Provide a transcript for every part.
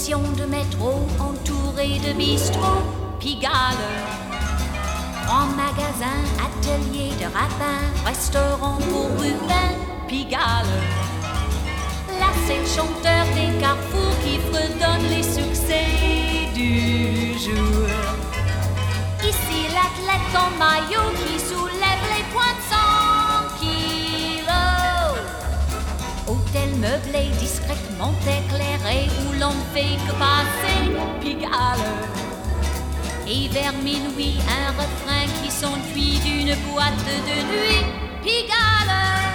station de métro entourée de bistrots, Pigalle. En magasin, atelier de rapin, restaurant pour Rubin, Pigalle. Là, c'est le chanteur des carrefours qui fredonne les succès du jour. Ici, l'athlète en maillot qui soulève les poids de 100 kilos. Hôtel meublé, discrètement éclairé, où l'on ne fait que passer, Pigalle. Et vers minuit, un refrain qui s'enfuit d'une boîte de nuit, Pigalle.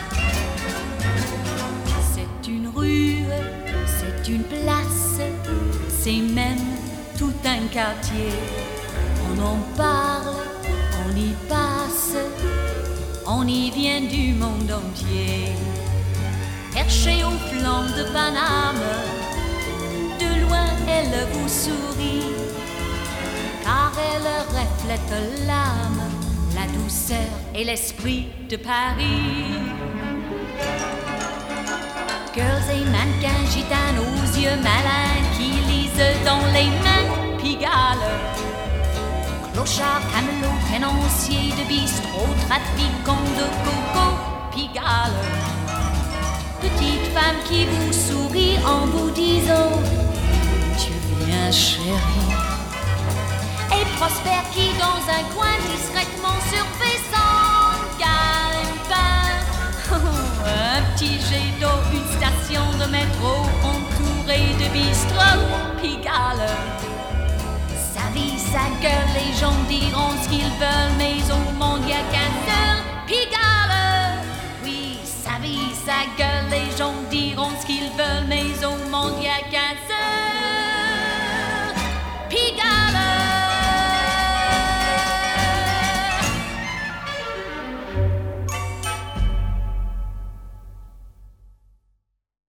C'est une rue, c'est une place, c'est même tout un quartier. On en parle, on y passe, on y vient du monde entier. Perchée au flanc de Paname, de loin elle vous sourit, car elle reflète l'âme, la douceur et l'esprit de Paris. Girls et mannequins gitanes aux yeux malins qui lisent dans les mains, Pigalle. Clochards, camelots, tenanciers de bistrot, trafiquants de coco, Pigalle. Petite femme qui vous sourit en vous disant tu viens chérie. Et Prosper qui dans un coin discrètement surfait son gagne-pain. Un petit jet d'eau, une station de métro entourée de bistrots, Pigalle. Sa vie, sa gueule, les gens diront ce qu'ils veulent, mais au monde y a qu'un seul, Pigalle. Oui, sa vie, sa gueule, les gens diront ce qu'ils veulent, mais au monde y a qu'un seul.